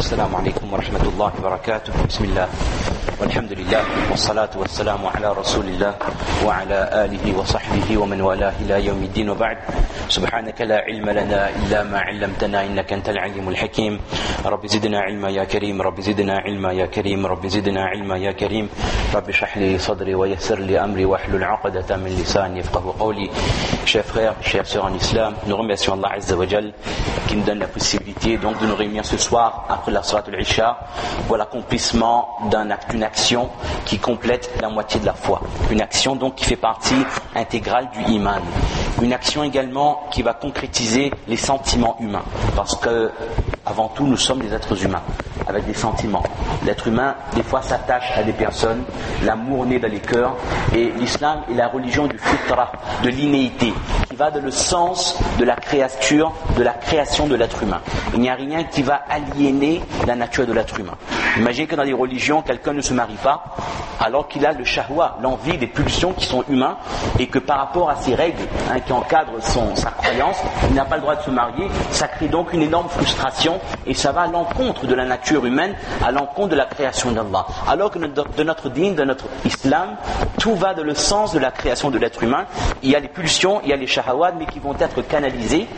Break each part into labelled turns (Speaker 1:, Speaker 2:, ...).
Speaker 1: السلام عليكم ورحمة الله وبركاته. بسم الله والحمد لله والصلاة والسلام على رسول الله وعلى آله وصحبه ومن والاه إلى يوم الدين وبعد. سبحانك لا علم لنا إلا ما علمتنا إنك أنت العليم الحكيم. رب زدنا علما يا كريم، رب زدنا علما يا كريم، رب زدنا علما يا كريم. رب اشرح لي صدري ويسر لي أمري واحلل عقدة من لساني يفقهوا قولي. Chers frères, chères sœurs en islam, nous remercions Allah Azza wa Jal qui nous donne la possibilité donc de nous réunir ce soir après la Salat al-Isha pour l'accomplissement d'une action qui complète la moitié de la foi. Une action donc qui fait partie intégrale du iman. Une action également qui va concrétiser les sentiments humains. Parce que, avant tout, nous sommes des êtres humains, avec des sentiments. L'être humain, des fois, s'attache à des personnes, l'amour naît dans les cœurs, et l'islam est la religion du fitra, de l'innéité, qui va dans le sens de la créature, de la création de l'être humain. Il n'y a rien qui va aliéner la nature de l'être humain. Imaginez que dans les religions, quelqu'un ne se marie pas, alors qu'il a le shahwa, l'envie, des pulsions qui sont humains, et que par rapport à ces règles qui encadrent sa croyance, il n'a pas le droit de se marier. Ça crée donc une énorme frustration, et ça va à l'encontre de la nature humaine, à l'encontre de la création d'Allah. Alors que de notre dîn, de notre islam, tout va dans le sens de la création de l'être humain. Il y a les pulsions, il y a les shahawat, mais qui vont être canalisés.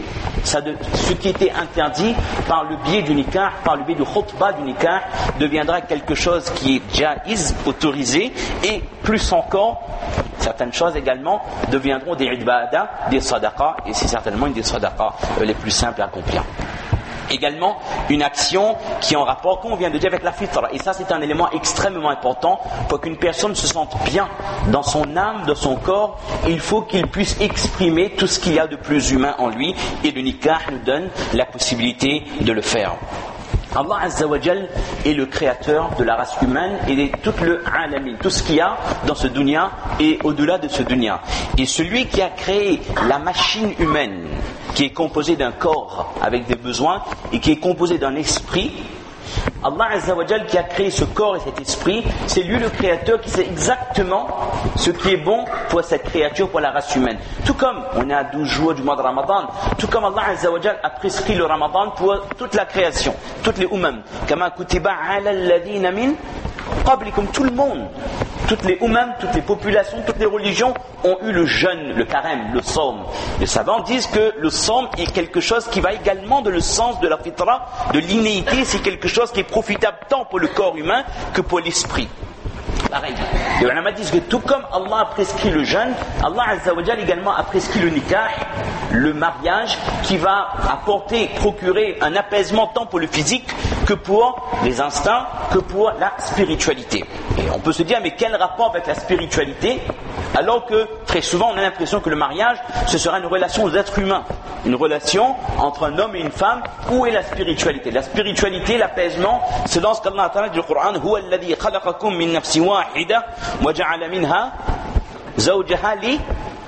Speaker 1: Ce qui était interdit par le biais du nikah, par le biais du khutbah du nikah, deviendra quelque chose qui est jaiz, autorisé, et plus encore, certaines choses également deviendront des ibadah, des sadaqas, et c'est certainement une des sadaqas les plus simples à accomplir. Également, une action qui est en rapport, comme on vient de dire, avec la fitra. Et ça, c'est un élément extrêmement important. Pour qu'une personne se sente bien dans son âme, dans son corps, il faut qu'il puisse exprimer tout ce qu'il y a de plus humain en lui. Et le nikah nous donne la possibilité de le faire. Allah Azza wa Jal est le créateur de la race humaine et de tout le alamin, tout ce qu'il y a dans ce dunya et au-delà de ce dunya. Et celui qui a créé la machine humaine, qui est composée d'un corps avec des besoins et qui est composée d'un esprit, Allah Azza wa Jal qui a créé ce corps et cet esprit, c'est lui le créateur qui sait exactement ce qui est bon pour cette créature, pour la race humaine. Tout comme on est à 12 jours du mois de Ramadan, tout comme Allah Azza wa Jal a prescrit le Ramadan pour toute la création, toutes les umam. Kama kutiba ala alladhina min qablikum, tout le monde, toutes les umam, toutes les populations, toutes les religions ont eu le jeûne, le carême, le sawm. Les savants disent que le sawm est quelque chose qui va également dans le sens de la fitra, de l'innéité. C'est quelque chose qui est profitable tant pour le corps humain que pour l'esprit. Pareil. Les ulama disent que tout comme Allah a prescrit le jeûne, Allah Azza wa Jal également a prescrit le nikah, le mariage, qui va procurer un apaisement tant pour le physique que pour les instincts, que pour la spiritualité. Et on peut se dire, mais quel rapport avec la spiritualité, alors que très souvent on a l'impression que le mariage, ce sera une relation aux êtres humains, une relation entre un homme et une femme. Où est la spiritualité? La spiritualité, l'apaisement, c'est dans ce qu'Allah Ta'ala dit dans le Coran, Huwa alladhi khalaqakum min nafsin wahida wa ja'ala minha zawjaha li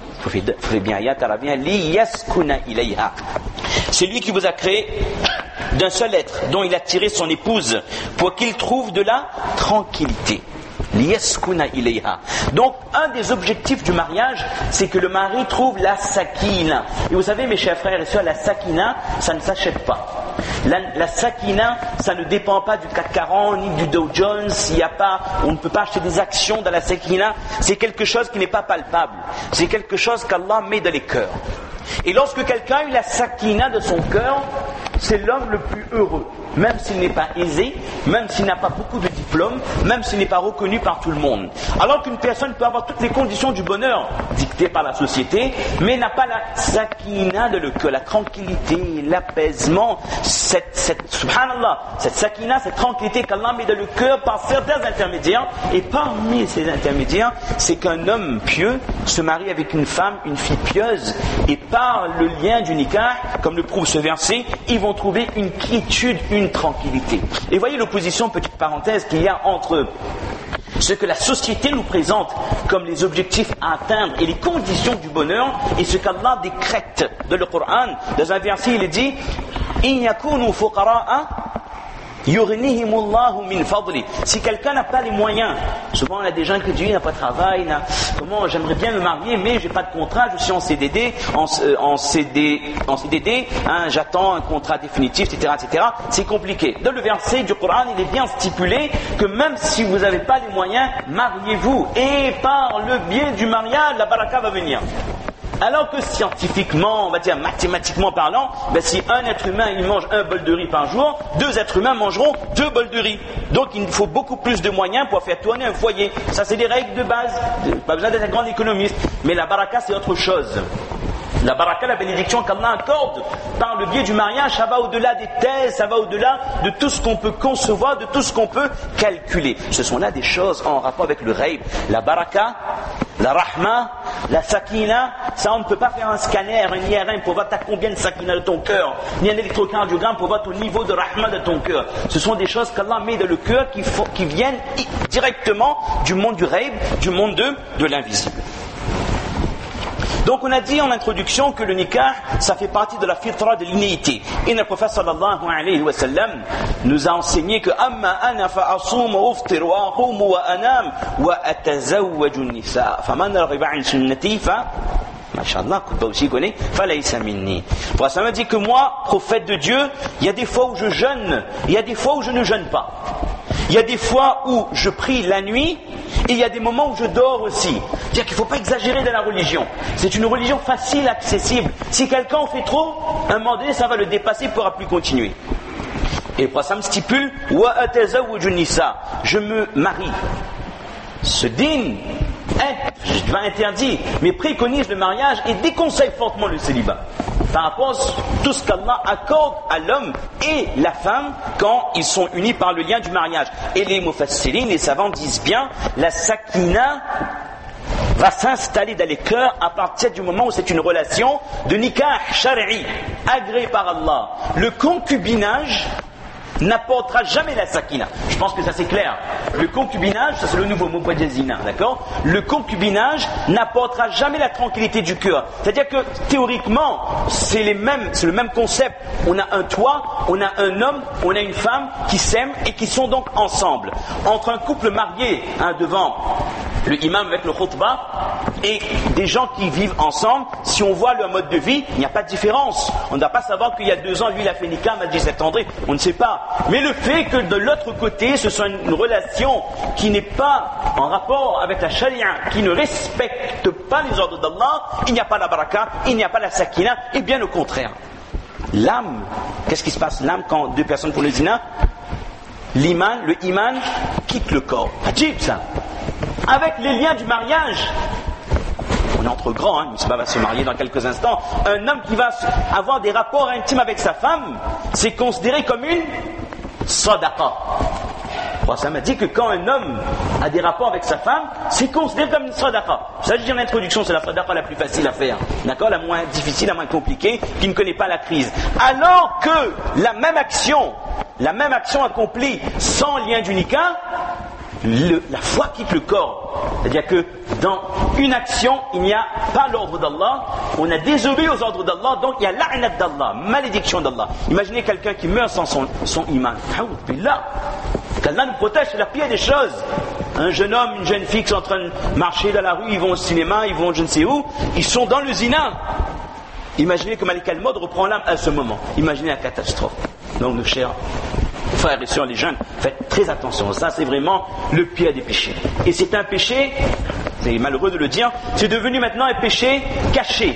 Speaker 1: yaskuna ilayha. C'est lui qui vous a créé d'un seul être, dont il a tiré son épouse pour qu'il trouve de la tranquillité. Liyaskuna ilayha. Donc, un des objectifs du mariage, c'est que le mari trouve la sakina. Et vous savez, mes chers frères et sœurs, la sakina, ça ne s'achète pas. La sakina, ça ne dépend pas du CAC 40 ni du Dow Jones. On ne peut pas acheter des actions dans la sakina. C'est quelque chose qui n'est pas palpable. C'est quelque chose qu'Allah met dans les cœurs. Et lorsque quelqu'un a eu la sakina de son cœur, c'est l'homme le plus heureux, même s'il n'est pas aisé, même s'il n'a pas beaucoup de diplômes, même s'il n'est pas reconnu par tout le monde. Alors qu'une personne peut avoir toutes les conditions du bonheur dictées par la société, mais n'a pas la sakina de le cœur, la tranquillité, l'apaisement, cette sakina, cette tranquillité qu'Allah met dans le cœur par certains intermédiaires. Et parmi ces intermédiaires, c'est qu'un homme pieux se marie avec une femme, une fille pieuse, et par le lien du nikah, comme le prouve ce verset, ils vont trouver une quiétude, une tranquillité. Et voyez l'opposition, petite parenthèse, qu'il y a entre ce que la société nous présente comme les objectifs à atteindre et les conditions du bonheur, et ce qu'Allah décrète dans le Coran. Dans un verset, il est dit « In yakunu fuqara'a Yughnihimullahu min fadli. Si quelqu'un n'a pas les moyens, souvent on a des gens qui disent il n'a pas de travail, comment j'aimerais bien me marier mais j'ai pas de contrat, je suis en CDD, en CDD, hein, j'attends un contrat définitif, etc., etc. C'est compliqué. Dans le verset du Coran, il est bien stipulé que même si vous n'avez pas les moyens, mariez-vous et par le biais du mariage, la baraka va venir. Alors que scientifiquement, on va dire mathématiquement parlant, si un être humain il mange 1 bol de riz par jour, 2 êtres humains mangeront 2 bols de riz. Donc il faut beaucoup plus de moyens pour faire tourner un foyer. Ça c'est des règles de base, pas besoin d'être un grand économiste. Mais la baraka c'est autre chose. La baraka, la bénédiction qu'Allah accorde par le biais du mariage, ça va au-delà des thèses, ça va au-delà de tout ce qu'on peut concevoir, de tout ce qu'on peut calculer. Ce sont là des choses en rapport avec le ghaib. La baraka, la rahma, la sakina, ça on ne peut pas faire un scanner, un IRM pour voir t'as combien de sakina de ton cœur, ni un électrocardiogramme pour voir ton niveau de rahma de ton cœur. Ce sont des choses qu'Allah met dans le cœur qui viennent directement du monde du ghaib, du monde de l'invisible. Donc on a dit en introduction que le nikah, ça fait partie de la fitra de l'innéité. Et le prophète sallallahu alayhi wa sallam nous a enseigné que amma ana fa asum wa uftir wa aqum wa anam wa atazawwaju an-nisa faman raghiba an sunnati fa Masha'Allah, Koutba aussi connaît, falaysa minni. Le prophète m'a dit que moi, prophète de Dieu, il y a des fois où je jeûne, il y a des fois où je ne jeûne pas. Il y a des fois où je prie la nuit et il y a des moments où je dors aussi. C'est-à-dire qu'il ne faut pas exagérer dans la religion. C'est une religion facile, accessible. Si quelqu'un en fait trop, à un moment donné, ça va le dépasser, il ne pourra plus continuer. Et le prophète stipule wa atazawwaju nisa, je me marie. Ce din va interdire, mais préconise le mariage et déconseille fortement le célibat. Par rapport à tout ce qu'Allah accorde à l'homme et la femme quand ils sont unis par le lien du mariage. Et les mufassirin, les savants disent bien, la sakina va s'installer dans les cœurs à partir du moment où c'est une relation de nikah shari'i, agréée par Allah. Le concubinage n'apportera jamais la sakina. Je pense que ça c'est clair. Le concubinage, ça c'est le nouveau mot pour dire zina, d'accord? Le concubinage n'apportera jamais la tranquillité du cœur. C'est-à-dire que théoriquement, c'est le même concept. On a un toit, on a un homme, on a une femme qui s'aiment et qui sont donc ensemble. Entre un couple marié, devant le imam avec le khutbah, et des gens qui vivent ensemble, si on voit leur mode de vie, il n'y a pas de différence. On ne doit pas savoir qu'il y a 2 ans, lui il a fait nikah, m'a dit septendré, on ne sait pas. Mais le fait que de l'autre côté, ce soit une relation qui n'est pas en rapport avec la charia, qui ne respecte pas les ordres d'Allah, il n'y a pas la baraka, il n'y a pas la sakina, et bien au contraire. L'âme, qu'est-ce qui se passe l'âme quand 2 personnes font le zina? Le iman quitte le corps. Ajib ça. Avec les liens du mariage, on est entre grands, Misbah va se marier dans quelques instants. Un homme qui va avoir des rapports intimes avec sa femme, c'est considéré comme une sadaqa. Ça m'a dit que quand un homme a des rapports avec sa femme, c'est considéré comme une sadaqa. Ça, je dis en introduction, c'est la sadaqa la plus facile à faire, d'accord, la moins difficile, la moins compliquée, qui ne connaît pas la crise. Alors que la même action accomplie sans lien du nikah, la foi quitte le corps. C'est-à-dire que dans une action, il n'y a pas l'ordre d'Allah, on a désobéi aux ordres d'Allah, donc il y a la'nat d'Allah, malédiction d'Allah. Imaginez quelqu'un qui meurt sans son iman. Qu'Allah nous protège, c'est la pire des choses. Un jeune homme, une jeune fille qui sont en train de marcher dans la rue, ils vont au cinéma, ils vont je ne sais où, ils sont dans le zina. Imaginez que Malik al-Maud reprend l'âme à ce moment. Imaginez la catastrophe. Donc nos chers frères et sœurs, les jeunes, faites très attention. Ça, c'est vraiment le pire des péchés. Et c'est un péché, c'est malheureux de le dire, c'est devenu maintenant un péché caché.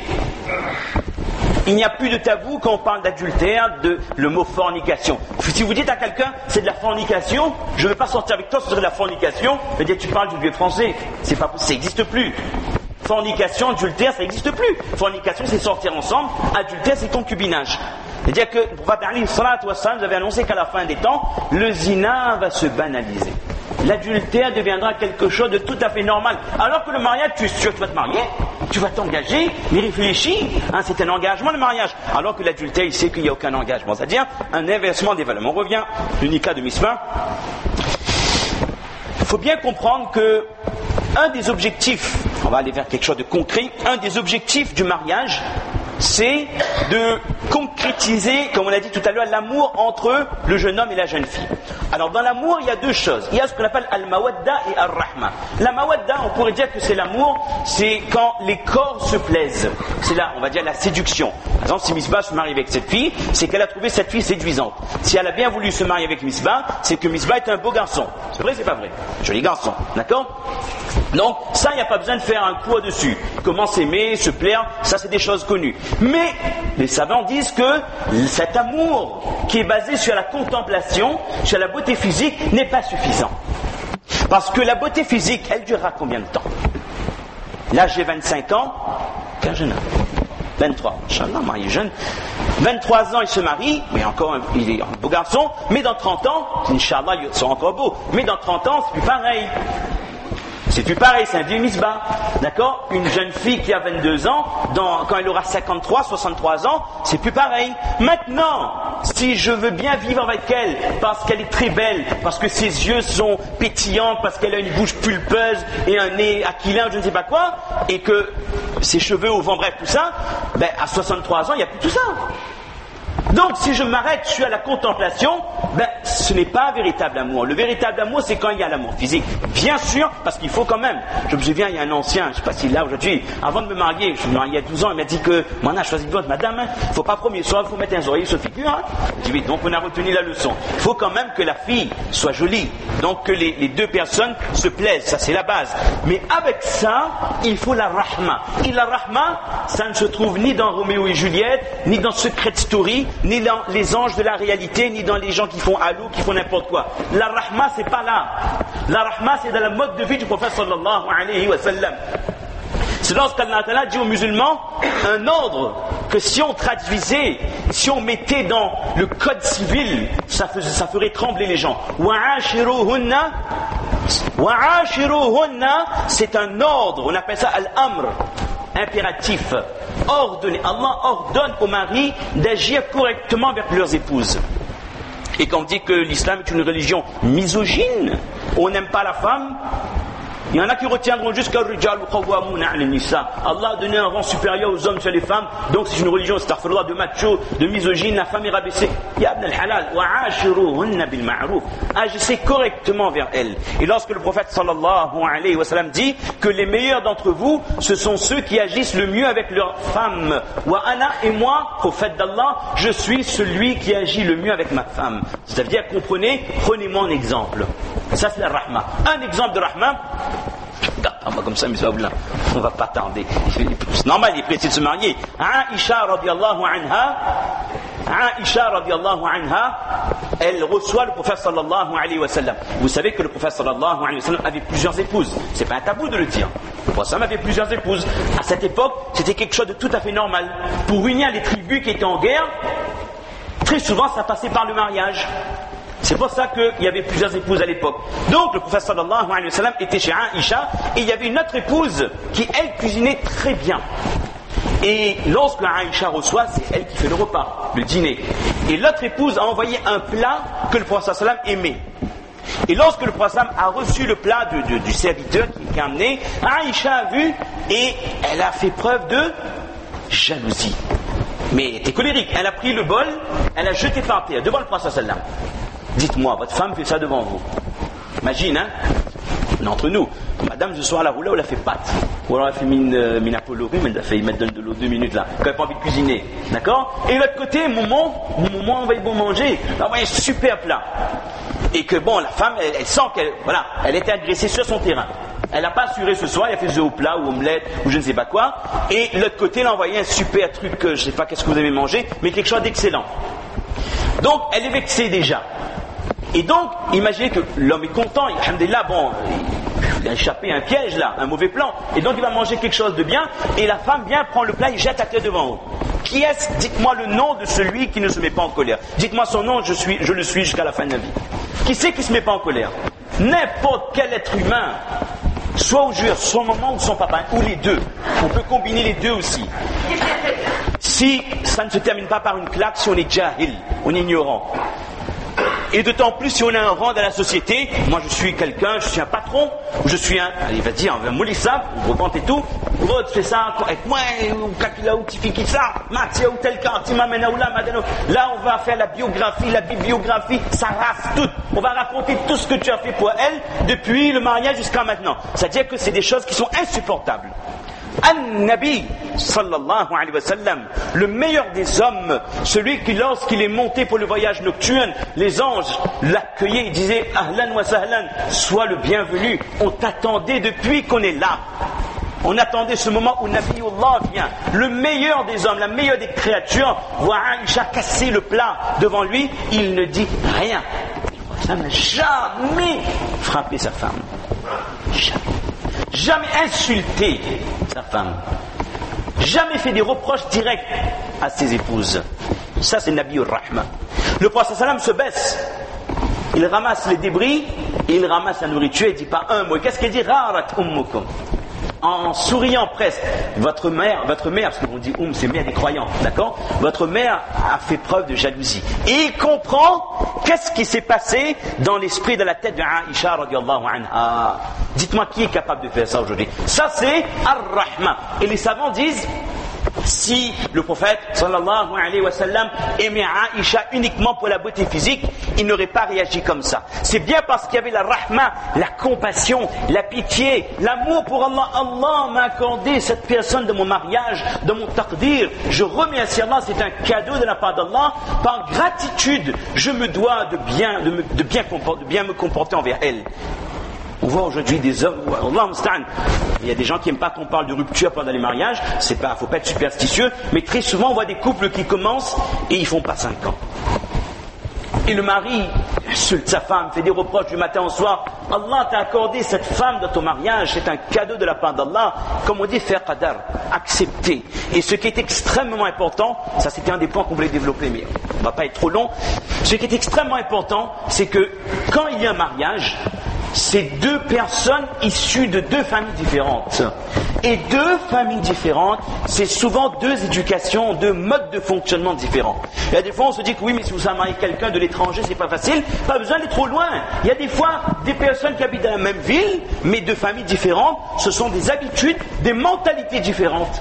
Speaker 1: Il n'y a plus de tabou quand on parle d'adultère, de le mot fornication. Si vous dites à quelqu'un, c'est de la fornication, je ne veux pas sortir avec toi, ce serait de la fornication, c'est-à-dire tu parles du vieux français. C'est pas, ça n'existe plus. Fornication, adultère, ça n'existe plus. Fornication, c'est sortir ensemble. Adultère, c'est concubinage. C'est-à-dire que, pour Prophète Ali sallallahu alayhi wa sallam, vous avez annoncé qu'à la fin des temps, le zina va se banaliser. L'adultère deviendra quelque chose de tout à fait normal. Alors que le mariage, tu es sûr que tu vas te marier, tu vas t'engager, mais réfléchis, c'est un engagement le mariage. Alors que l'adultère, il sait qu'il n'y a aucun engagement. C'est-à-dire un inversement des valeurs. On revient au nikah de Misbah. Il faut bien comprendre que un des objectifs, on va aller vers quelque chose de concret, un des objectifs du mariage, c'est de concrétiser, comme on a dit tout à l'heure, l'amour entre le jeune homme et la jeune fille. Alors dans l'amour, il y a deux choses. Il y a ce qu'on appelle al-mawadda et al-rahma. La mawadda, on pourrait dire que c'est l'amour, c'est quand les corps se plaisent. C'est là, on va dire, la séduction. Par exemple, si Misbah se marie avec cette fille, c'est qu'elle a trouvé cette fille séduisante. Si elle a bien voulu se marier avec Misbah, c'est que Misbah est un beau garçon. C'est vrai, c'est pas vrai? Joli garçon, d'accord? Donc ça, il n'y a pas besoin de faire un coup au-dessus. Comment s'aimer, se plaire, ça c'est des choses connues. Mais les savants disent que cet amour qui est basé sur la contemplation, sur la beauté physique, n'est pas suffisant. Parce que la beauté physique, elle durera combien de temps? Là, j'ai 25 ans, quel jeune homme? 23, Inch'Allah, marié jeune. 23 ans, il se marie, mais encore, il est un beau garçon, mais dans 30 ans, Inch'Allah, il sera encore beau. Mais dans 30 ans, c'est plus pareil. C'est plus pareil, c'est un vieux misbah. D'accord? Une jeune fille qui a 22 ans, quand elle aura 53, 63 ans, c'est plus pareil. Maintenant, si je veux bien vivre avec elle, parce qu'elle est très belle, parce que ses yeux sont pétillants, parce qu'elle a une bouche pulpeuse et un nez aquilin, je ne sais pas quoi, et que ses cheveux au vent, bref, tout ça, ben, à 63 ans, il n'y a plus tout ça. Donc, si je m'arrête, je suis à la contemplation, ben, ce n'est pas un véritable amour. Le véritable amour, c'est quand il y a l'amour physique. Bien sûr, parce qu'il faut quand même. Je me souviens, il y a un ancien, je ne sais pas s'il est là aujourd'hui, avant de me marier, je me mariais il y a 12 ans, il m'a dit que, mon âge, choisis votre madame, il ne faut pas premier soir, il faut mettre un oreiller sur figure. Hein. Je dis oui, donc on a retenu la leçon. Il faut quand même que la fille soit jolie. Donc que les deux personnes se plaisent, ça c'est la base. Mais avec ça, il faut la rahma. Et la rahma, ça ne se trouve ni dans Roméo et Juliette, ni dans Secret Story, ni dans les anges de la réalité, ni dans les gens qui font allô, qui font n'importe quoi. La rahma, c'est pas là. La rahma, c'est dans le mode de vie du prophète sallallahu alayhi wa sallam. C'est lorsqu'Allah Ta'ala dit aux musulmans un ordre que si on traduisait, si on mettait dans le code civil, ça ferait trembler les gens. Wa'ashiruhunna, c'est un ordre, on appelle ça al-amr, impératif, ordonné. Allah ordonne aux maris d'agir correctement avec leurs épouses. Et quand on dit que l'islam est une religion misogyne, on n'aime pas la femme, il y en a qui retiendront jusqu'à Allah a donné un rang supérieur aux hommes sur les femmes, donc c'est une religion, astaghfirullah, de macho, de misogyne, la femme est rabaissée. Ya ibn al-halal, wa'ashiruhunna bil ma'ruf, agissez correctement vers elles. Et lorsque le prophète sallallahu alayhi wa sallam dit que les meilleurs d'entre vous, ce sont ceux qui agissent le mieux avec leurs femmes. Wa ana, et moi, prophète d'Allah, je suis celui qui agit le mieux avec ma femme. C'est-à-dire, comprenez, prenez-moi un exemple. Ça c'est la rahma. Un exemple de rahma. Comme ça, mais on ne va pas tarder. C'est normal, il est pressé de se marier. Aïcha radiallahu anha, elle reçoit le prophète sallallahu alayhi wa sallam. Vous savez que le prophète sallallahu alayhi wa sallam avait plusieurs épouses. C'est pas un tabou de le dire. Le prophète avait plusieurs épouses. À cette époque, c'était quelque chose de tout à fait normal. Pour unir les tribus qui étaient en guerre, très souvent ça passait par le mariage. C'est pour ça qu'il y avait plusieurs épouses à l'époque. Donc le prophète sallallahu alayhi wa sallam était chez Aïcha et il y avait une autre épouse qui elle cuisinait très bien. Et lorsque Aïcha reçoit, c'est elle qui fait le repas, le dîner. Et l'autre épouse a envoyé un plat que le prophète sallallahu alayhi wa sallam aimait. Et lorsque le prophète sallallahu alayhi wa sallam a reçu le plat du serviteur qui a amené, Aïcha a vu et elle a fait preuve de jalousie. Mais elle était colérique. Elle a pris le bol, elle a jeté par terre devant le prophète sallallahu alayhi wa sallam. Dites-moi, votre femme fait ça devant vous. Imagine, hein, on est entre nous. Madame, ce soir, la roula, on l'a fait pâte. Ou alors, elle a fait mine apolorie, mais elle a fait mettre de l'eau 2 minutes là. Quand elle n'a pas envie de cuisiner. D'accord? Et de l'autre côté, moment, on va y bon manger. Là, ouais, super plat. Et que bon, la femme, elle sent elle était agressée sur son terrain. Elle n'a pas assuré ce soir, elle a fait œufs au plat ou omelette ou je ne sais pas quoi. Et de l'autre côté, elle a envoyé un super truc, je ne sais pas qu'est-ce que vous avez mangé, mais quelque chose d'excellent. Donc, elle est vexée déjà. Et donc, imaginez que l'homme est content, alhamdoulilah, bon, il a échappé à un piège là, un mauvais plan, et donc il va manger quelque chose de bien, et la femme vient, prend le plat et jette à terre devant eux. Qui est-ce? Dites-moi le nom de celui qui ne se met pas en colère. Dites-moi son nom, je le suis jusqu'à la fin de la vie. Qui c'est qui se met pas en colère? N'importe quel être humain, soit au jure, son maman ou son papa, ou les deux. On peut combiner les deux aussi. Si ça ne se termine pas par une claque, si on est jahil, on est ignorant. Et d'autant plus si on a un rang dans la société, moi je suis quelqu'un, je suis un patron, ou je suis un, allez, va dire, un moulissa, ou repente et tout, l'autre fait ça avec moi, ou kakila ou tifiki ça, matia ou tel cas, timamena ou là, madano. Là, on va faire la biographie, la bibliographie, ça rase tout. On va raconter tout ce que tu as fait pour elle depuis le mariage jusqu'à maintenant. C'est-à-dire que c'est des choses qui sont insupportables. An-Nabi sallallahu alayhi wa sallam, le meilleur des hommes, celui qui lorsqu'il est monté pour le voyage nocturne, les anges l'accueillaient et disaient Ahlan wa sahlan, sois le bienvenu, on t'attendait depuis qu'on est là. On attendait ce moment où Nabiullah vient, le meilleur des hommes, la meilleure des créatures, voit Aïcha casser le plat devant lui, il ne dit rien. Ça n'a jamais frappé sa femme. Jamais insulté sa femme. Jamais fait des reproches directs à ses épouses. Ça, c'est Nabiur Rahma. Le prophète sallam se baisse. Il ramasse les débris et il ramasse la nourriture. Il dit pas un mot. Qu'est-ce qu'il dit? Rarat ummukum. En souriant presque, votre mère, parce qu'on dit c'est mère des croyants, d'accord? Votre mère a fait preuve de jalousie. Et il comprend qu'est-ce qui s'est passé dans l'esprit de la tête de Aïcha radiyallahu anha. Dites-moi qui est capable de faire ça aujourd'hui? Ça c'est Ar-Rahma. Et les savants disent, si le prophète sallallahu alayhi wa sallam aimait Aïcha uniquement pour la beauté physique, il n'aurait pas réagi comme ça. C'est bien parce qu'il y avait la rahma, la compassion, la pitié, l'amour pour Allah. Allah m'a accordé cette personne de mon mariage, de mon taqdir. Je remercie Allah, c'est un cadeau de la part d'Allah. Par gratitude, je me dois de bien me comporter envers elle. On voit aujourd'hui des hommes, il y a des gens qui n'aiment pas qu'on parle de rupture pendant les mariages, faut pas être superstitieux, mais très souvent on voit des couples qui commencent et ils font pas 5 ans. Et le mari insulte sa femme, fait des reproches du matin au soir. Allah t'a accordé cette femme dans ton mariage, c'est un cadeau de la part d'Allah. Comme on dit, faire qadar, accepter. Et ce qui est extrêmement important, ça c'était un des points qu'on voulait développer, mais on va pas être trop long. Ce qui est extrêmement important, c'est que quand il y a un mariage, c'est 2 personnes issues de 2 familles différentes. Et 2 familles différentes, c'est souvent 2 éducations, 2 modes de fonctionnement différents. Il y a des fois on se dit que oui, mais si vous mariez quelqu'un de l'étranger, c'est pas facile, pas besoin d'être trop loin. Il y a des fois des personnes qui habitent dans la même ville, mais 2 familles différentes, ce sont des habitudes, des mentalités différentes.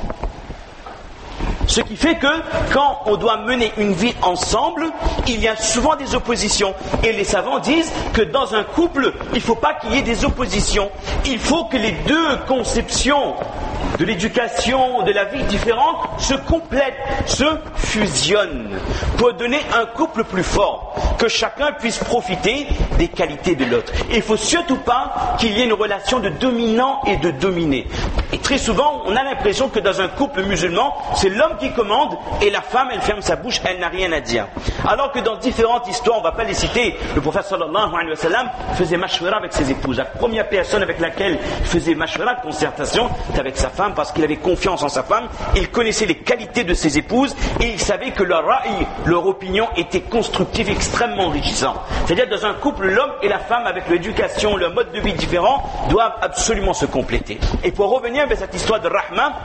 Speaker 1: Ce qui fait que quand on doit mener une vie ensemble, il y a souvent des oppositions. Et les savants disent que dans un couple, il ne faut pas qu'il y ait des oppositions. Il faut que les 2 conceptions de l'éducation, de la vie différente, se complètent, se fusionnent pour donner un couple plus fort, que chacun puisse profiter des qualités de l'autre. Et il ne faut surtout pas qu'il y ait une relation de dominant et de dominé. Et très souvent, on a l'impression que dans un couple musulman, c'est l'homme qui commande et la femme, elle ferme sa bouche, elle n'a rien à dire. Alors que dans différentes histoires, on ne va pas les citer, le prophète sallallahu alayhi wa sallam faisait mashwara avec ses épouses. La première personne avec laquelle il faisait mashwara, concertation, c'était avec sa femme parce qu'il avait confiance en sa femme, il connaissait les qualités de ses épouses et il savait que leur opinion était constructive, extrêmement enrichissante. C'est-à-dire dans un couple, l'homme et la femme avec l'éducation, leur mode de vie différent doivent absolument se compléter. Et pour revenir vers cette histoire de Rahma,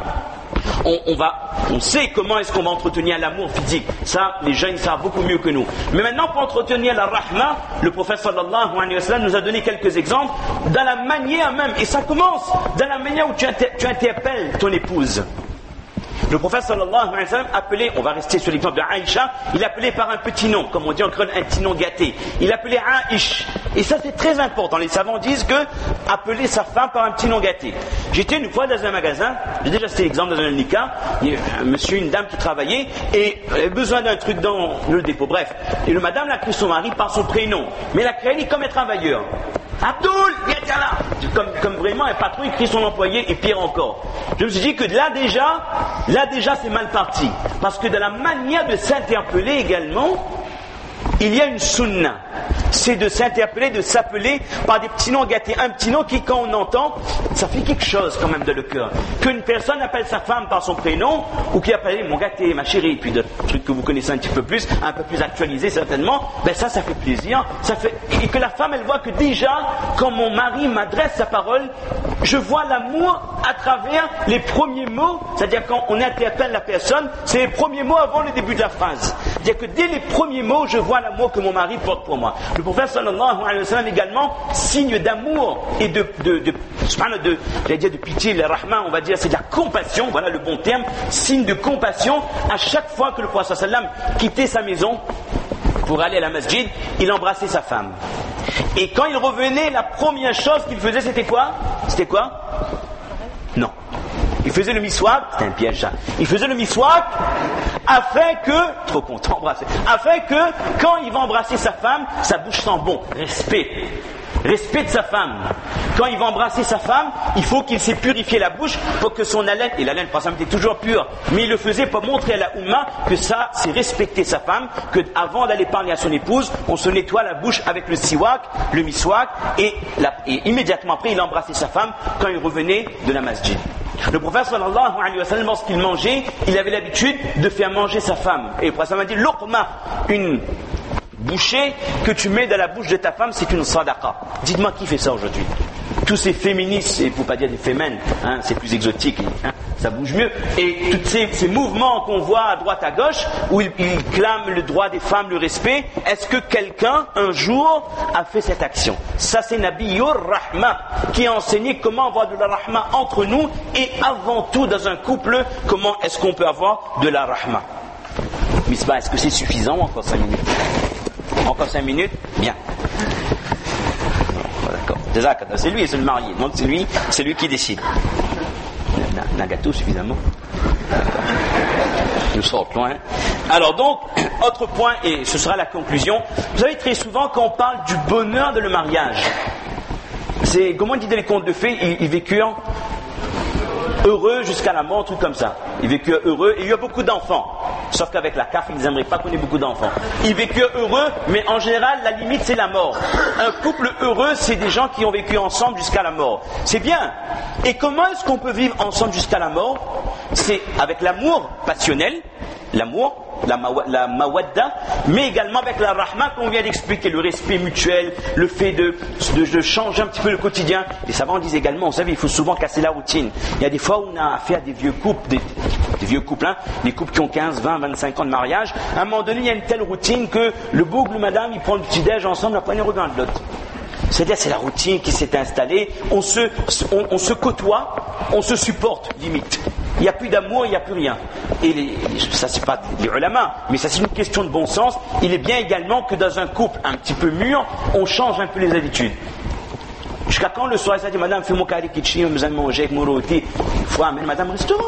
Speaker 1: on sait comment est-ce qu'on va entretenir l'amour physique. Ça, les jeunes savent beaucoup mieux que nous. Mais maintenant, pour entretenir la rahma, le prophète sallallahu alayhi wa sallam nous a donné quelques exemples dans la manière même. Et ça commence dans la manière où tu interpelles ton épouse. Le prophète sallallahu alayhi wa sallam appelait, on va rester sur l'exemple de Aïcha, il appelait par un petit nom, comme on dit en créole, un petit nom gâté. Il appelait Aïch. Et ça c'est très important. Les savants disent que appeler sa femme par un petit nom gâté. J'étais une fois dans un magasin, j'ai déjà cité l'exemple dans un nika, il y a un monsieur, une dame qui travaillait et avait besoin d'un truc dans le dépôt. Bref, et le madame l'a pris son mari par son prénom, mais l'a créé comme un travailleur. Abdoul, viens là. Comme vraiment un patron écrit son employé et pire encore. Je me suis dit que là déjà c'est mal parti. Parce que dans la manière de s'interpeller également, il y a une sunna. C'est de s'interpeller, de s'appeler par des petits noms gâtés. Un petit nom qui, quand on entend, ça fait quelque chose quand même dans le cœur. Qu'une personne appelle sa femme par son prénom, ou qui appelle mon gâté, ma chérie, puis d'autres trucs que vous connaissez un petit peu plus, un peu plus actualisés certainement, ben ça fait plaisir. Et que la femme, elle voit que déjà, quand mon mari m'adresse sa parole, je vois l'amour à travers les premiers mots, c'est-à-dire quand on interpelle la personne, c'est les premiers mots avant le début de la phrase. C'est-à-dire que dès les premiers mots, je vois l'amour que mon mari porte pour moi. Le prophète sallallahu alayhi wa sallam également, signe d'amour et de j'allais dire de pitié, le rahma, on va dire, c'est de la compassion, voilà le bon terme, signe de compassion. À chaque fois que le prophète sallam quittait sa maison pour aller à la masjid, il embrassait sa femme. Et quand il revenait, la première chose qu'il faisait, c'était quoi? Non. Il faisait le miswak, c'était un piège ça. Il faisait le miswak afin que, trop content d'embrasser, afin que quand il va embrasser sa femme, sa bouche sent bon. Respect de sa femme. Quand il va embrasser sa femme, il faut qu'il s'ait purifié la bouche pour que son haleine, et l'haleine par exemple était toujours pure, mais il le faisait pour montrer à la Oumma que ça, c'est respecter sa femme, que avant d'aller parler à son épouse, on se nettoie la bouche avec le siwak, le miswak, et immédiatement après, il embrassait sa femme quand il revenait de la masjid. Le prophète sallallahu alayhi wa sallam, lorsqu'il mangeait, il avait l'habitude de faire manger sa femme. Et le prophète m'a dit, luqma, une bouchée que tu mets dans la bouche de ta femme, c'est une sadaqa. Dites-moi qui fait ça aujourd'hui? Tous ces féministes, et pour pas dire des fémènes, hein, c'est plus exotique, hein, ça bouge mieux, et tous ces mouvements qu'on voit à droite à gauche, où ils clament le droit des femmes, le respect, est-ce que quelqu'un, un jour, a fait cette action? Ça c'est Nabiyur Rahma, qui a enseigné comment avoir de la Rahma entre nous, et avant tout dans un couple, comment est-ce qu'on peut avoir de la Rahma? Misbah, est-ce que c'est suffisant ou encore 5 minutes? Encore 5 minutes? Bien. D'accord. C'est lui, c'est le marié. Donc c'est lui qui décide. Un gâteau suffisamment. D'accord. Nous sortons loin. Alors donc, autre point, et ce sera la conclusion. Vous savez, très souvent, quand on parle du bonheur de le mariage, c'est, comment on dit dans les contes de fées, ils vécurent heureux jusqu'à la mort, un truc comme ça. Ils vécurent heureux, et il y a beaucoup d'enfants. Sauf qu'avec la CAF, ils n'aimeraient pas qu'on ait beaucoup d'enfants. Ils vécurent heureux, mais en général, la limite, c'est la mort. Un couple heureux, c'est des gens qui ont vécu ensemble jusqu'à la mort. C'est bien. Et comment est-ce qu'on peut vivre ensemble jusqu'à la mort? C'est avec l'amour passionnel, l'amour, la mawadda, mais également avec la rahma qu'on vient d'expliquer, le respect mutuel, le fait de changer un petit peu le quotidien. Les savants disent également, vous savez, il faut souvent casser la routine. Il y a des fois où on a affaire à des vieux couples, des vieux couples, hein, des couples qui ont 15, 20, 25 ans de mariage. À un moment donné, il y a une telle routine que le boucle, madame, il prend le petit-déj ensemble, après il regarde l'autre. C'est-à-dire, c'est la routine qui s'est installée, on se côtoie, on se supporte, limite. Il n'y a plus d'amour, il n'y a plus rien. Et ça, c'est pas les ulama, mais ça, c'est une question de bon sens. Il est bien également que dans un couple un petit peu mûr, on change un peu les habitudes. Jusqu'à quand le soir, ça dit, madame, fais-moi carré kitchi, on besoin de manger avec mon rôti. Il faut amener madame au restaurant.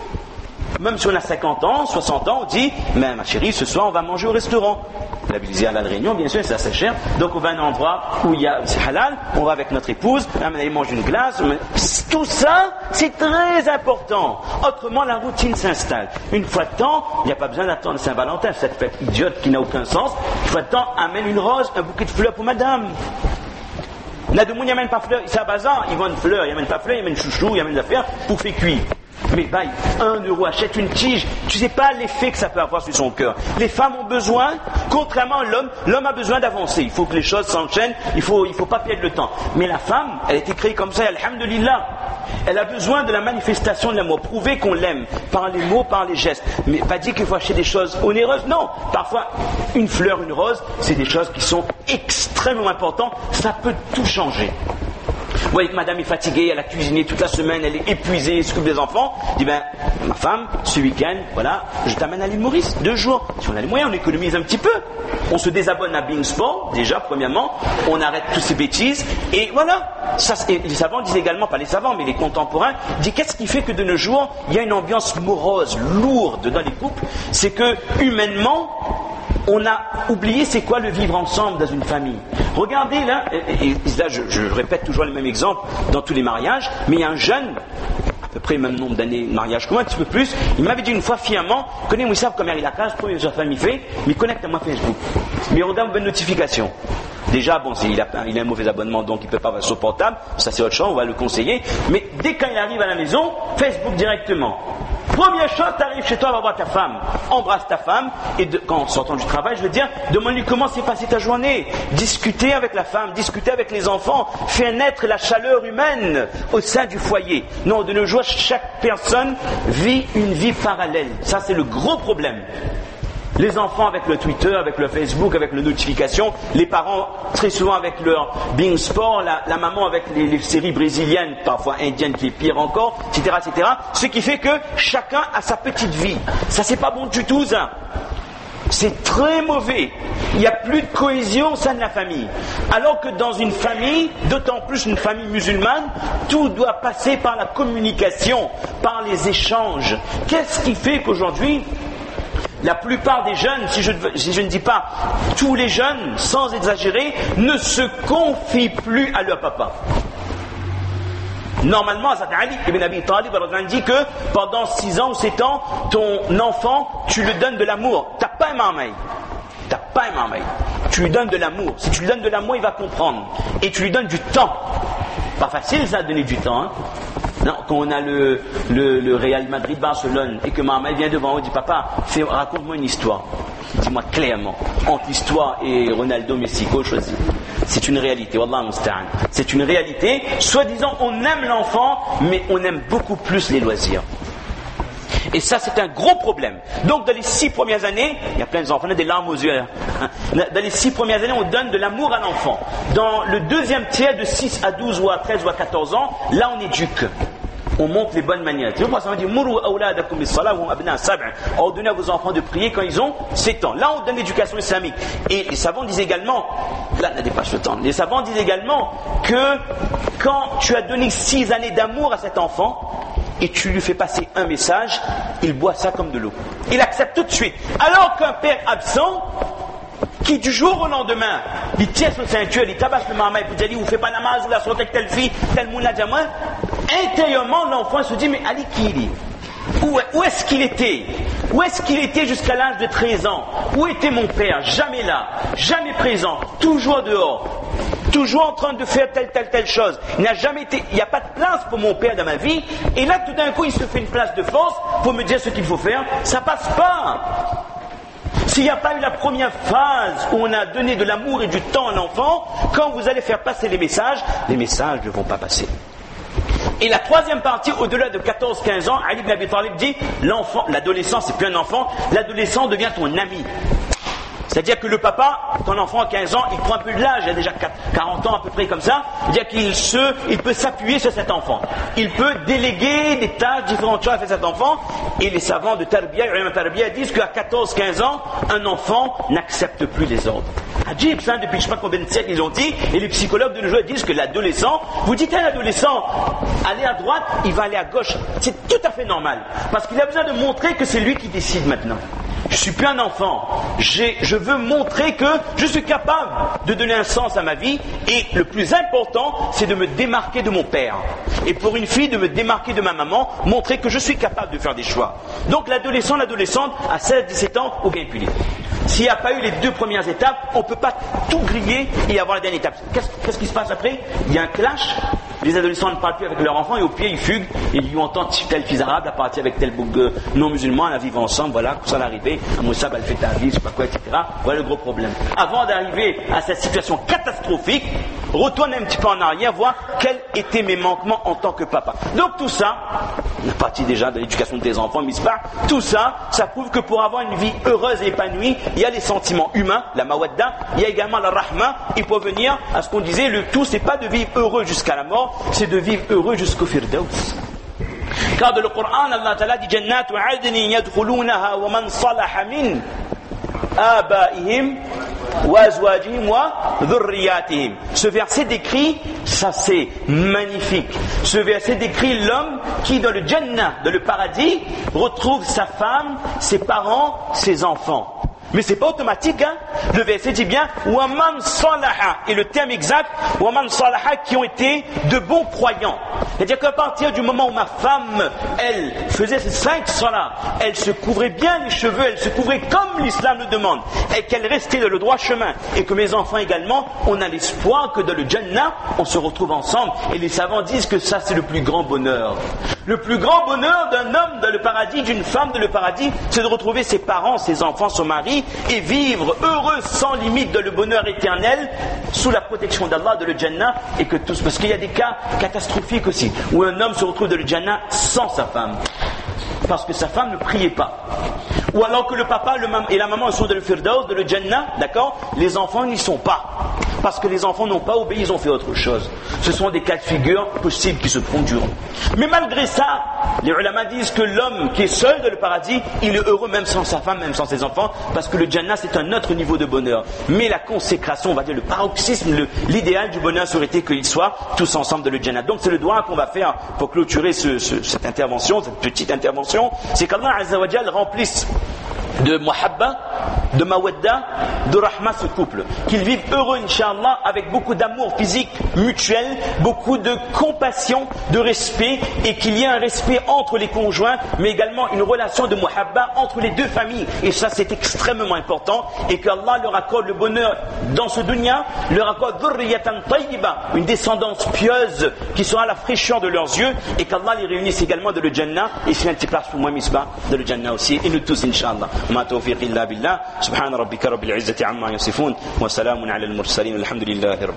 Speaker 1: Même si on a 50 ans, 60 ans, on dit, mais ma chérie, ce soir, on va manger au restaurant. La visite à la Réunion, bien sûr, c'est assez cher. Donc, on va à un endroit où il y a, c'est halal, on va avec notre épouse, on va manger une glace. Tout ça, c'est très important. Autrement, la routine s'installe. Une fois de temps, il n'y a pas besoin d'attendre Saint-Valentin, cette fête idiote qui n'a aucun sens. Une fois de temps, amène une rose, un bouquet de fleurs pour madame. Nademoun, il n'y amène pas fleurs, c'est à bazar, il vend une fleur, il n'y amène pas fleurs, il amène chouchou, il amène des affaires pour faire cuire. Mais bye, 1 euro, achète une tige, tu sais pas l'effet que ça peut avoir sur son cœur. Les femmes ont besoin, contrairement à l'homme a besoin d'avancer. Il faut que les choses s'enchaînent, il faut pas perdre le temps. Mais la femme, elle a été créée comme ça, alhamdulillah. Elle a besoin de la manifestation de l'amour, prouver qu'on l'aime, par les mots, par les gestes. Mais pas dire qu'il faut acheter des choses onéreuses, non. Parfois, une fleur, une rose, c'est des choses qui sont extrêmement importantes, ça peut tout changer. Vous voyez que madame est fatiguée, elle a cuisiné toute la semaine, elle est épuisée, elle s'occupe des enfants. Je dis, ben, ma femme, ce week-end, voilà, je t'amène à l'île Maurice, 2 jours. Si on a les moyens, on économise un petit peu. On se désabonne à Bein Sport, déjà, premièrement. On arrête toutes ces bêtises. Et voilà. Ça, les savants disent également, pas les savants, mais les contemporains, disent qu'est-ce qui fait que de nos jours, il y a une ambiance morose, lourde dans les couples? C'est que, humainement, on a oublié c'est quoi le vivre ensemble dans une famille. Regardez là, et là je répète toujours le même exemple dans tous les mariages, mais il y a un jeune, à peu près le même nombre d'années de mariage que moi, un petit peu plus, il m'avait dit une fois fièrement, connais moi savent comment il a la case, premier de sa famille fait, mais connecte à moi Facebook. Mais regarde une bonne notification. Déjà, bon, il a un mauvais abonnement, donc il ne peut pas avoir son portable, ça c'est autre chose, on va le conseiller, mais dès qu'il arrive à la maison, Facebook directement. Première chose, tu arrives chez toi, va voir ta femme, embrasse ta femme, et quand sortant du travail, je veux dire, demande-lui comment s'est passée ta journée, discuter avec la femme, discuter avec les enfants, faire naître la chaleur humaine au sein du foyer. Non, de nos jours, chaque personne vit une vie parallèle. Ça, c'est le gros problème. Les enfants avec le Twitter, avec le Facebook, avec les notifications, les parents très souvent avec leur Bein Sport, la maman avec les séries brésiliennes, parfois indiennes qui est pire encore, etc., etc. Ce qui fait que chacun a sa petite vie. Ça c'est pas bon du tout ça. C'est très mauvais. Il n'y a plus de cohésion au sein de la famille. Alors que dans une famille, d'autant plus une famille musulmane, tout doit passer par la communication, par les échanges. Qu'est-ce qui fait qu'aujourd'hui, la plupart des jeunes, si je ne dis pas tous les jeunes, sans exagérer, ne se confient plus à leur papa? Normalement, Ali ibn Abi Talib dit que pendant 6 ans ou 7 ans, ton enfant, tu lui donnes de l'amour. T'as pas un marmaille. Tu lui donnes de l'amour. Si tu lui donnes de l'amour, il va comprendre. Et tu lui donnes du temps. Pas facile ça, de donner du temps. Hein? Non, quand on a le Real Madrid-Barcelone et que Marmaille vient devant, on dit papa, raconte-moi une histoire. Dis-moi clairement, entre l'histoire et Ronaldo, Messi, qu'au choisit. C'est une réalité, Wallah musta'an. C'est une réalité. Soi-disant, on aime l'enfant, mais on aime beaucoup plus les loisirs. Et ça, c'est un gros problème. Donc, dans les 6 premières années, il y a plein d'enfants, on a des larmes aux yeux. Dans les 6 premières années, on donne de l'amour à l'enfant. Dans le deuxième tiers, de 6 à 12 ou à 13 ou à 14 ans, là, on éduque. On montre les bonnes manières. Tu vois, ça veut dire ordonnez à vos enfants de prier quand ils ont 7 ans. Là, on donne l'éducation islamique. Et les savants disent également, là, n'a dépasse le temps. Les savants disent également que quand tu as donné 6 années d'amour à cet enfant, et tu lui fais passer un message, il boit ça comme de l'eau. Il accepte tout de suite. Alors qu'un père absent, qui du jour au lendemain, il tient son ceinture, il tabasse le marmaille, il dit, vous faites pas namaz, ou la sorte avec telle fille, tel moulin diamant, intérieurement, l'enfant se dit, mais Ali qui il est? Où est-ce qu'il était? Où est-ce qu'il était jusqu'à l'âge de 13 ans? Où était mon père? Jamais là, jamais présent, toujours dehors. Toujours en train de faire telle chose. Il n'y a pas de place pour mon père dans ma vie. Et là, tout d'un coup, il se fait une place de force pour me dire ce qu'il faut faire. Ça passe pas. S'il n'y a pas eu la première phase où on a donné de l'amour et du temps à l'enfant, quand vous allez faire passer les messages ne vont pas passer. Et la troisième partie, au-delà de 14-15 ans, Ali ibn Abi Talib dit, l'adolescent, c'est plus un enfant, l'adolescent devient ton ami. C'est-à-dire que le papa, quand l'enfant a 15 ans, il prend un peu de l'âge, il a déjà 40 ans à peu près comme ça, c'est-à-dire qu'il peut s'appuyer sur cet enfant. Il peut déléguer des tâches, différentes choses à cet enfant, et les savants de Tarbiya disent qu'à 14-15 ans, un enfant n'accepte plus les ordres. Ajib, ça, depuis je ne sais pas combien de siècles ils ont dit, et les psychologues de nos jours disent que l'adolescent, vous dites à un adolescent, aller à droite, il va aller à gauche. C'est tout à fait normal, parce qu'il a besoin de montrer que c'est lui qui décide maintenant. Je suis plus un enfant. Je veux montrer que je suis capable de donner un sens à ma vie, et le plus important, c'est de me démarquer de mon père. Et pour une fille, de me démarquer de ma maman, montrer que je suis capable de faire des choix. Donc l'adolescente à 16-17 ans, ou bien puni. S'il n'y a pas eu les 2 premières étapes, on ne peut pas tout griller et avoir la dernière étape. Qu'est-ce qui se passe après? Il y a un clash. Les adolescents ne parlent plus avec leur enfant et au pied ils fuguent et ils entendent tel fils arabe à partir avec tel non-musulman, à vivre ensemble, voilà, pour ça l'arrivée, à Moussab, elle fait ta vie, je sais pas quoi, etc. Voilà le gros problème. Avant d'arriver à cette situation catastrophique, retourne un petit peu en arrière, voir quels étaient mes manquements en tant que papa. Donc tout ça, on a parti déjà de l'éducation de tes enfants, Misbah, tout ça, ça prouve que pour avoir une vie heureuse et épanouie, il y a les sentiments humains, la mawadda, il y a également la rahma, il faut venir à ce qu'on disait, le tout c'est pas de vivre heureux jusqu'à la mort, c'est de vivre heureux jusqu'au Firdaus. Car dans le Coran, Allah Ta'ala dit Jannatu adnin yadkhulunaha wa man salaha min abaihim wa azwajihim wa dhurriyatihim. Ce verset décrit, ça c'est magnifique. Ce verset décrit l'homme qui dans le Jannah, dans le paradis, retrouve sa femme, ses parents, ses enfants. Mais c'est pas automatique, hein. Le verset dit bien Waman salaha, et le terme exact Waman salaha, qui ont été de bons croyants. C'est-à-dire qu'à partir du moment où ma femme, elle faisait ses 5 salahs, elle se couvrait bien les cheveux, elle se couvrait comme l'islam le demande, et qu'elle restait dans le droit chemin, et que mes enfants également, on a l'espoir que dans le Jannah, on se retrouve ensemble. Et les savants disent que ça c'est le plus grand bonheur. Le plus grand bonheur d'un homme dans le paradis, d'une femme dans le paradis, c'est de retrouver ses parents, ses enfants, son mari, et vivre heureux sans limite dans le bonheur éternel sous la protection d'Allah, de le Jannah, et que tous, parce qu'il y a des cas catastrophiques aussi où un homme se retrouve dans le Jannah sans sa femme parce que sa femme ne priait pas, Ou alors que le papa et la maman sont dans le Firdaus, dans le Jannah, d'accord? Les enfants n'y sont pas. Parce que les enfants n'ont pas obéi, ils ont fait autre chose. Ce sont des cas de figure possibles qui se produiront. Mais malgré ça, les ulama disent que l'homme qui est seul dans le paradis, il est heureux même sans sa femme, même sans ses enfants, parce que le Jannah c'est un autre niveau de bonheur. Mais la consécration, on va dire le paroxysme, l'idéal du bonheur serait été qu'ils soient tous ensemble dans le Jannah. Donc c'est le doigt qu'on va faire pour clôturer cette intervention, cette petite intervention, c'est qu'Allah Azza wa Jal remplisse de muhabba, de mawadda, de rahma ce couple. Qu'ils vivent heureux, Inch'Allah, avec beaucoup d'amour physique mutuel, beaucoup de compassion, de respect, et qu'il y ait un respect entre les conjoints, mais également une relation de muhabba entre les deux familles. Et ça, c'est extrêmement important, et qu'Allah leur accorde le bonheur dans ce dunya, leur accorde dhurriyatan tayyiba, une descendance pieuse qui sera la fraîcheur de leurs yeux, et qu'Allah les réunisse également dans le Jannah, et c'est un petit place pour moi, Misbah, dans le Jannah aussi, et nous tous, Inch'Allah. ما توفيق إلا بالله سبحان ربك رب العزة عما يصفون وسلام على المرسلين الحمد لله رب